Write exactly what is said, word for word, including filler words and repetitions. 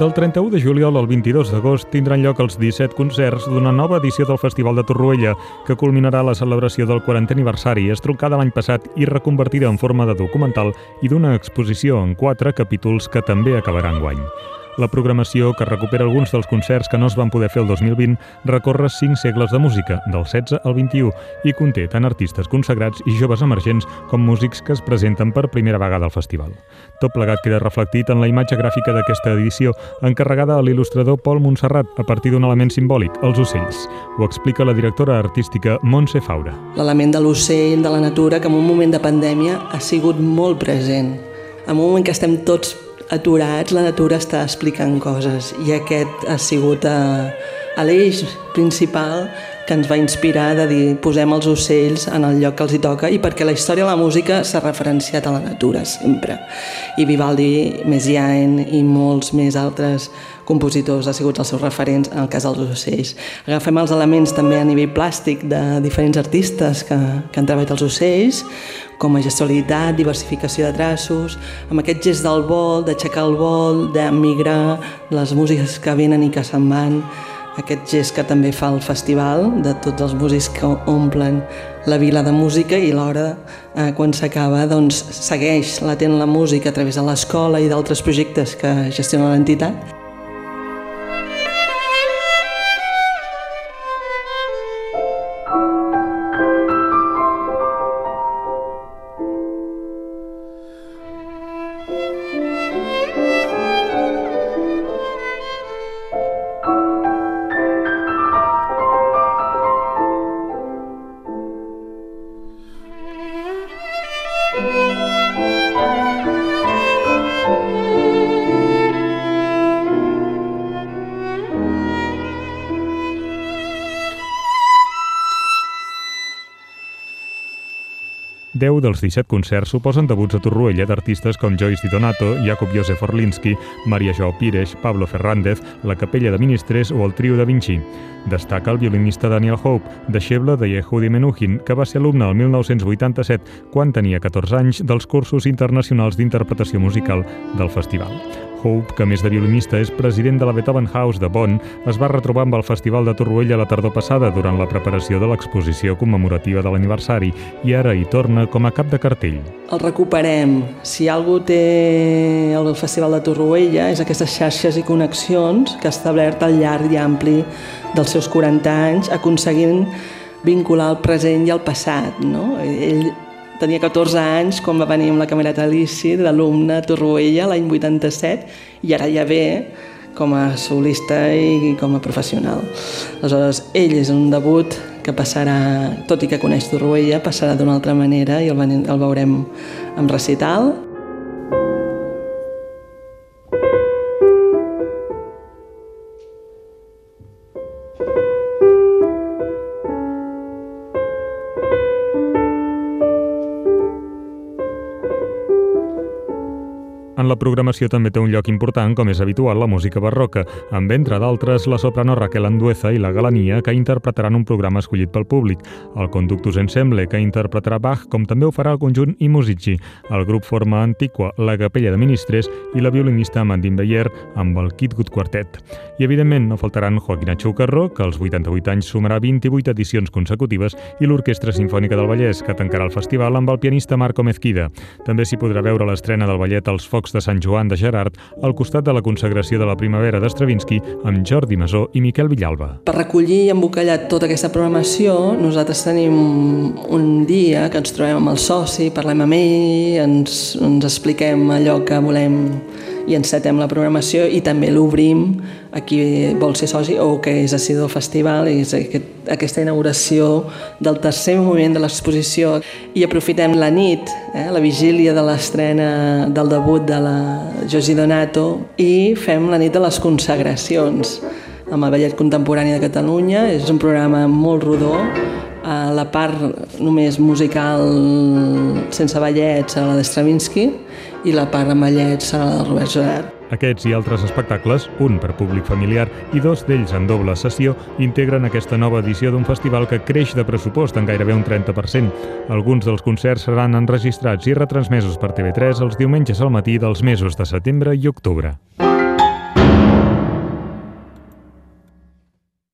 Del trenta-u de juliol al vint-i-dos d'agost tindran lloc els disset concerts d'una nova edició del Festival de Torroella, que culminarà la celebració del quarantè aniversari, estroncada l'any passat i reconvertida en forma de documental i d'una exposició en quatre capítols que també acabarà enguany. La programació, que recupera alguns dels concerts que no es van poder fer el dos mil vint, recorre cinc segles de música, del setze al vint-i-u, i conté tant artistes consagrats i joves emergents com músics que es presenten per primera vegada al festival. Tot plegat queda reflectit en la imatge gràfica d'aquesta edició, encarregada a l'il·lustrador Pol Montserrat a partir d'un element simbòlic, els ocells. Ho explica la directora artística Montse Faura. L'element de l'ocell, de la natura, que en un moment de pandèmia ha sigut molt present. En un moment que estem tots aturats, la natura està explicant coses i aquest ha sigut eh, l'eix principal que ens va inspirar de dir posem els ocells en el lloc que els hi toca, i perquè la història de la música s'ha referenciat a la natura sempre, i Vivaldi, Messiaen i molts més altres compositors ha sigut els seus referents en el cas dels ocells. Agafem els elements també a nivell plàstic de diferents artistes que, que han treballat els ocells, com a gestualitat, diversificació de traços, amb aquest gest del vol, d'aixecar el vol, de migrar les músiques que venen i que se'n van, aquest gest que també fa el festival, de tots els músics que omplen la vila de música, i l'hora, eh, quan s'acaba, doncs segueix latent la música a través de l'escola i d'altres projectes que gestiona l'entitat. deu dels disset concerts suposen debuts a Torroella d'artistes com Joyce Di Donato, Jakub Józef Orlinski, Maria João Pires, Pablo Fernández, la Capella de Ministrers o el Trio da Vinci. Destaca el violinista Daniel Hope, deixeble de Yehudi Menuhin, que va ser alumne el mil nou-cents vuitanta-set, quan tenia catorze anys, dels cursos internacionals d'interpretació musical del festival. Hope, que a més de violinista és president de la Beethoven House de Bonn, es va retrobar amb el Festival de Torroella la tardor passada durant la preparació de l'exposició commemorativa de l'aniversari, i ara hi torna com a cap de cartell. El recuperem. Si algú té el Festival de Torroella és aquestes xarxes i connexions que ha establert al llarg i ampli dels seus quaranta anys, aconseguint vincular el present i el passat, no? Ell tenia catorze anys quan va venir amb la Camerata Alici d'alumne a Torroella l'any vuitanta-set, i ara ja ve com a solista i com a professional. Aleshores, ell és un debut que passarà, tot i que coneix Torroella, passarà d'una altra manera i el, el veurem en recital. En la programació també té un lloc important, com és habitual, la música barroca, amb, entre d'altres, la soprano Raquel Andueza i la Galania, que interpretaran un programa escollit pel públic, el Conductus Ensemble, que interpretarà Bach, com també ho farà el conjunt I Musici. El grup forma Antiqua, la Capella de Ministrers i la violinista Amandine Beyer, amb el Kitgut Quartet. I, evidentment, no faltaran Joaquina Choucarro, que als vuitanta-vuit anys sumarà vint-i-vuit edicions consecutives, i l'Orquestra Simfònica del Vallès, que tancarà el festival amb el pianista Marco Mezquida. També s'hi podrà veure l'estrena del ballet Els Focs de Sant Joan de Gerard, al costat de la consagració de la primavera d'Stravinsky, amb Jordi Masó i Miquel Villalba. Per recollir i embolcallar tota aquesta programació, nosaltres tenim un dia que ens trobem amb el soci, parlem amb ell, ens, ens expliquem allò que volem i encetem la programació, i també l'obrim a qui vol ser soci o que és assidú al festival, i és aquest, aquesta inauguració del tercer moment de l'exposició. I aprofitem la nit, eh, la vigília de l'estrena del debut de la Joyce Di Donato, i fem la nit de les consagracions amb el Ballet Contemporani de Catalunya. És un programa molt rodó. A la part només musical sense ballet serà la de Stravinsky, i la part amb ballet serà la de Robert Gerard. Aquests i altres espectacles, un per públic familiar i dos d'ells en doble sessió, integren aquesta nova edició d'un festival que creix de pressupost en gairebé un trenta per cent. Alguns dels concerts seran enregistrats i retransmesos per T V tres els diumenges al matí dels mesos de setembre i octubre.